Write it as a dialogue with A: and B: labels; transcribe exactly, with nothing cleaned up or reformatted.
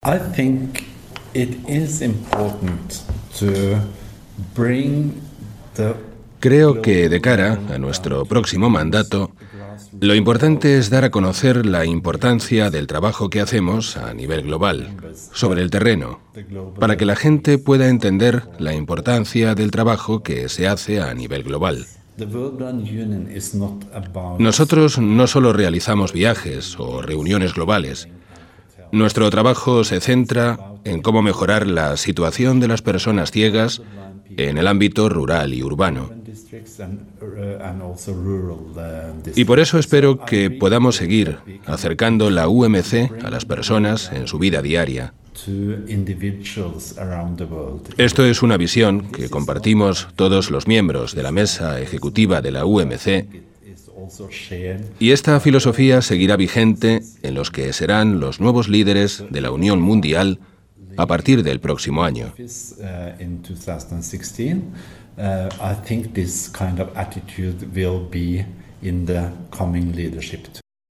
A: I think it is important to bring the
B: Creo que de cara a nuestro próximo mandato, lo importante es dar a conocer la importancia del trabajo que hacemos a nivel global, sobre el terreno, para que la gente pueda entender la importancia del trabajo que se hace a nivel global. Nosotros no solo realizamos viajes o reuniones globales. Nuestro trabajo se centra en cómo mejorar la situación de las personas ciegas en el ámbito rural y urbano. Y por eso espero que podamos seguir acercando la U M C a las personas en su vida diaria. Esto es una visión que compartimos todos los miembros de la mesa ejecutiva de la U M C, y esta filosofía seguirá vigente en los que serán los nuevos líderes de la Unión Mundial a partir del próximo año.
A: Uh, I think this kind of attitude will be in the coming leadership.